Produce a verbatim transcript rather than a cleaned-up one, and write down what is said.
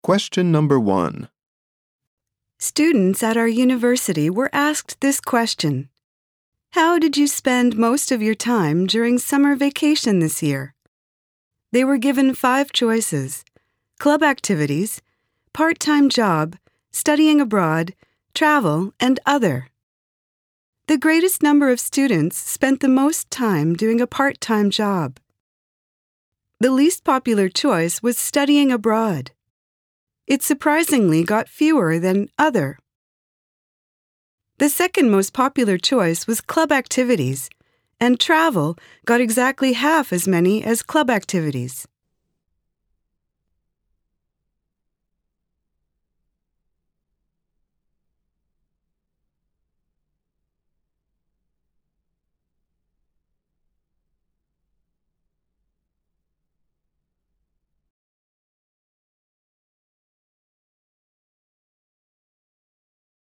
Question number one. Students at our university were asked this question. How did you spend most of your time during summer vacation this year? They were given five choices: club activities, part-time job, studying abroad, travel, and other. The greatest number of students spent the most time doing a part-time job. The least popular choice was studying abroad. It surprisingly got fewer than other. The second most popular choice was club activities, and travel got exactly half as many as club activities.